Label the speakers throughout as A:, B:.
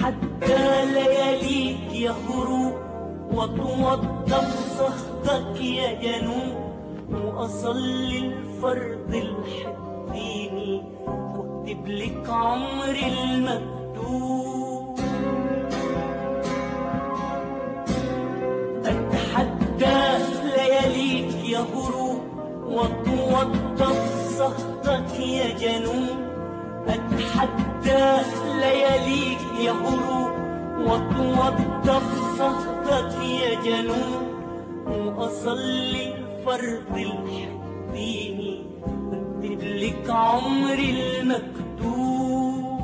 A: أتحدى لياليك يا هروب، وأتوضى بصهدك يا جنوب، وأصلي الفرض الحديني، واكتب لك عمري المكتوب. أتحدى لياليك يا هروب، وأتوضى بصهدك يا جنوب. أتحدى لياليك يا هروب، وأتوضى بصهدك يا جنوب، وأصلي الفرض الحديني، واكتب لك عمري المكتوب.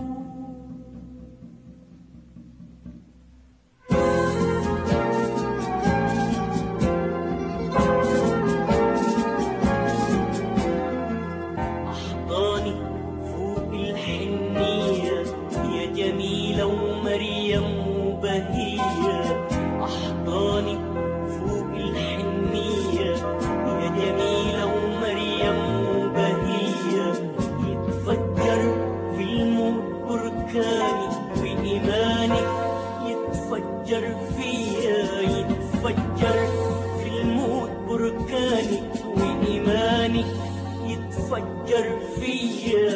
A: أحضاني فوق الحنية يا جميلة ومريم وبهية، أحضاني فوق الحنية يا جميلة ومريم وبهية، يتفجر في الموت بركاني وإيمانك يتفجر فيا، يتفجر في الموت بركاني وإيمانك يتفجر فيا.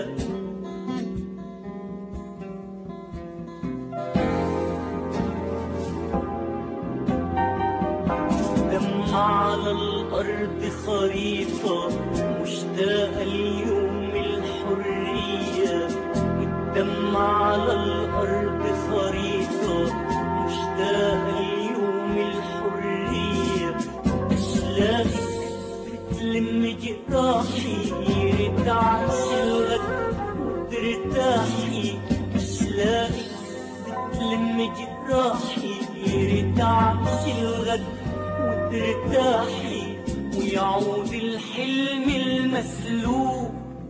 A: دمع على الأرض خريطة مشتاقة ليوم الحرية، الدمع على الأرض خريطة مشتاقة ليوم الحرية، أشلاقك بتلم جراحي يرتعش الغد وترتاحي، أشلاقك بتلم جراحي يرتعش الغد وترتاحي، ويعود الحلم المسلوب.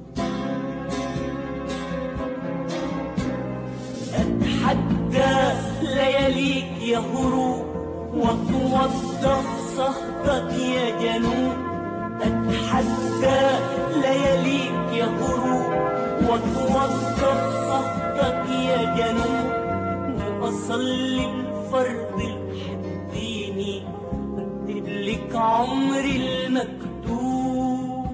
A: أتحدى لياليك يا هروب، وأتوضى بصهدك يا جنوب. أتحدى لياليك يا هروب، وأتوضى بصهدك يا جنوب، وأصلي الفرض الحديني، واكتب لك عمري المكتوب.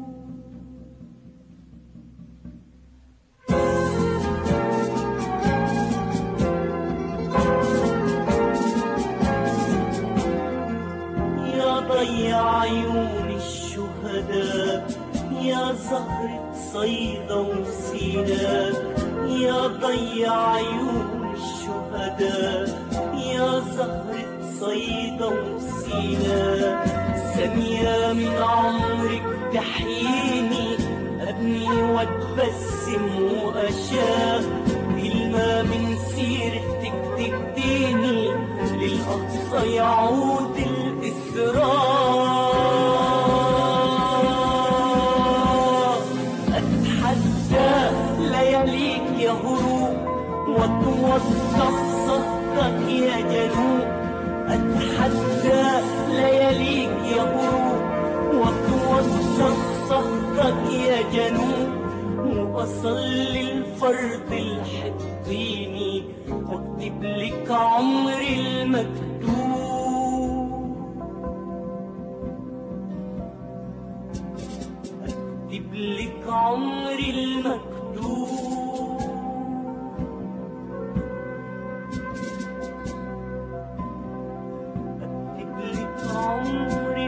A: يا ضيع عيون الشهداء، يا زهرة صيدا وسيناء، يا ضيع عيون الشهداء، يا زهرة صيدا وسيناء، ثانية من عمرك تحييني، أبني وأتبسم وأشاء، كلمة من سيرتك تهديني، للأقصى يعود الإسراء. أتحدى لياليك يا هروب، وأتوضى بصهدك يا جنوب. أتحدى لياليك يا هروب، وأتوضى بصهدك يا جنوب، وأصلي الفرض الحديني، واكتب لك عمري المكتوب. اكتب لك عمري المكتوب. اكتب لك عمري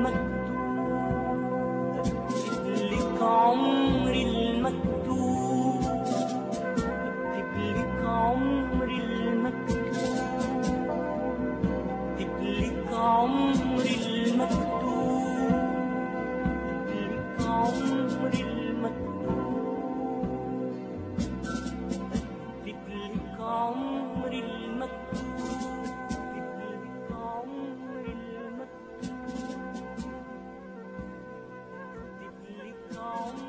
A: المكتوب. اكتب لك عمري المكتوب. اكتب لك عمري المكتوب. اكتب لك عمري المكتوب. اكتب لك عمري المكتوب. اكتب لك عمري المكتوب. اكتب لك عمري المكتوب. اكتب لك عمري